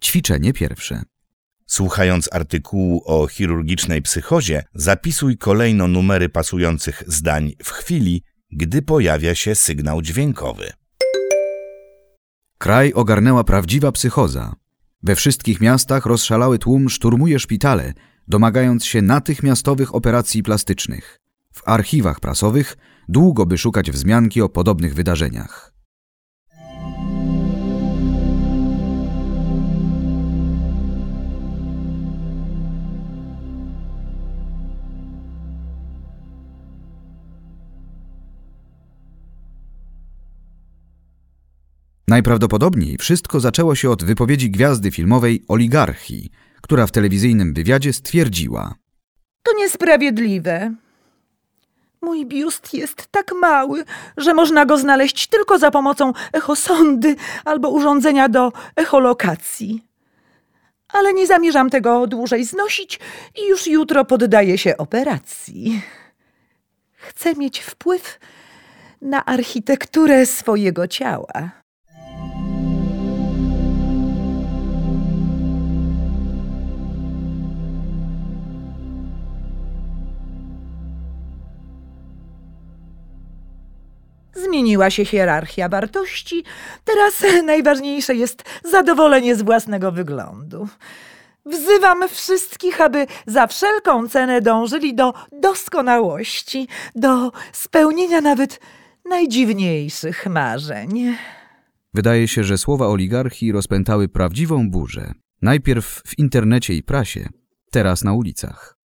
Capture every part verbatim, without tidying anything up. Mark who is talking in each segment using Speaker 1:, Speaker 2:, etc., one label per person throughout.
Speaker 1: Ćwiczenie pierwsze.
Speaker 2: Słuchając artykułu o chirurgicznej psychozie, zapisuj kolejno numery pasujących zdań w chwili, gdy pojawia się sygnał dźwiękowy.
Speaker 1: Kraj ogarnęła prawdziwa psychoza. We wszystkich miastach rozszalały tłum szturmuje szpitale, domagając się natychmiastowych operacji plastycznych. W archiwach prasowych długo by szukać wzmianki o podobnych wydarzeniach. Najprawdopodobniej wszystko zaczęło się od wypowiedzi gwiazdy filmowej Oligarchii, która w telewizyjnym wywiadzie stwierdziła:
Speaker 3: To niesprawiedliwe. Mój biust jest tak mały, że można go znaleźć tylko za pomocą echosondy albo urządzenia do echolokacji. Ale nie zamierzam tego dłużej znosić i już jutro poddaję się operacji. Chcę mieć wpływ na architekturę swojego ciała. Zmieniła się hierarchia wartości. Teraz najważniejsze jest zadowolenie z własnego wyglądu. Wzywam wszystkich, aby za wszelką cenę dążyli do doskonałości, do spełnienia nawet najdziwniejszych marzeń.
Speaker 1: Wydaje się, że słowa oligarchii rozpętały prawdziwą burzę. Najpierw w internecie i prasie, teraz na ulicach.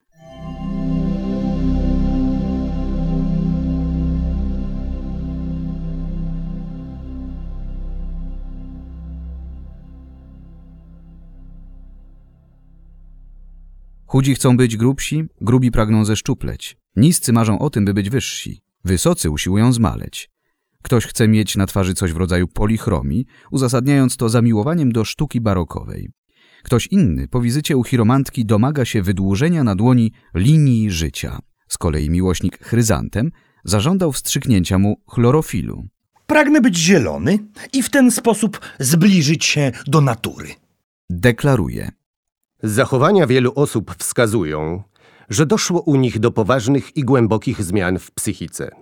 Speaker 1: Chudzi chcą być grubsi, grubi pragną zeszczupleć. Niscy marzą o tym, by być wyżsi. Wysocy usiłują zmaleć. Ktoś chce mieć na twarzy coś w rodzaju polichromii, uzasadniając to zamiłowaniem do sztuki barokowej. Ktoś inny po wizycie u chiromantki domaga się wydłużenia na dłoni linii życia. Z kolei miłośnik chryzantem zażądał wstrzyknięcia mu chlorofilu.
Speaker 4: Pragnę być zielony i w ten sposób zbliżyć się do natury.
Speaker 1: Deklaruje.
Speaker 5: Zachowania wielu osób wskazują, że doszło u nich do poważnych i głębokich zmian w psychice.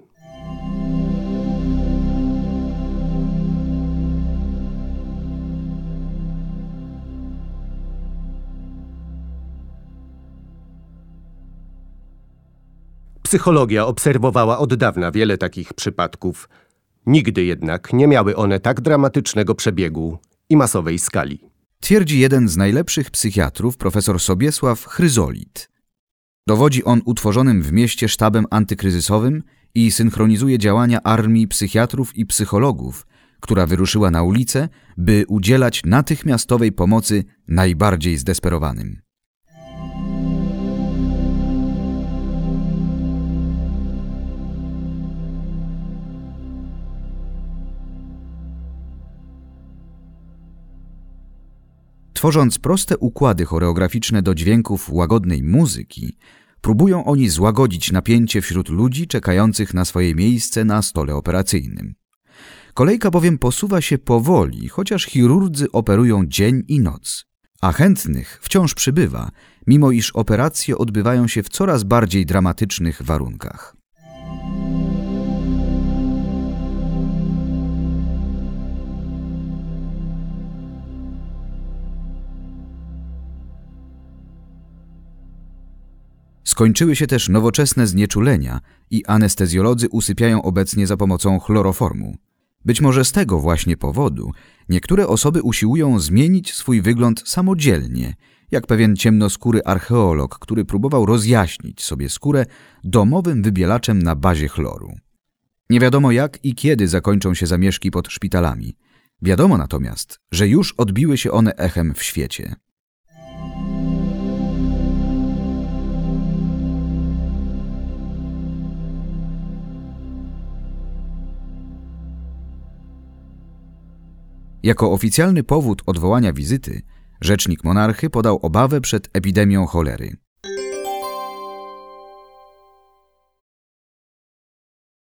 Speaker 5: Psychologia obserwowała od dawna wiele takich przypadków. Nigdy jednak nie miały one tak dramatycznego przebiegu i masowej skali.
Speaker 1: Twierdzi jeden z najlepszych psychiatrów, profesor Sobiesław Chryzolit. Dowodzi on utworzonym w mieście sztabem antykryzysowym i synchronizuje działania armii psychiatrów i psychologów, która wyruszyła na ulicę, by udzielać natychmiastowej pomocy najbardziej zdesperowanym. Tworząc proste układy choreograficzne do dźwięków łagodnej muzyki, próbują oni złagodzić napięcie wśród ludzi czekających na swoje miejsce na stole operacyjnym. Kolejka bowiem posuwa się powoli, chociaż chirurdzy operują dzień i noc, a chętnych wciąż przybywa, mimo iż operacje odbywają się w coraz bardziej dramatycznych warunkach. Skończyły się też nowoczesne znieczulenia i anestezjolodzy usypiają obecnie za pomocą chloroformu. Być może z tego właśnie powodu niektóre osoby usiłują zmienić swój wygląd samodzielnie, jak pewien ciemnoskóry archeolog, który próbował rozjaśnić sobie skórę domowym wybielaczem na bazie chloru. Nie wiadomo jak i kiedy zakończą się zamieszki pod szpitalami. Wiadomo natomiast, że już odbiły się one echem w świecie. Jako oficjalny powód odwołania wizyty rzecznik monarchy podał obawę przed epidemią cholery.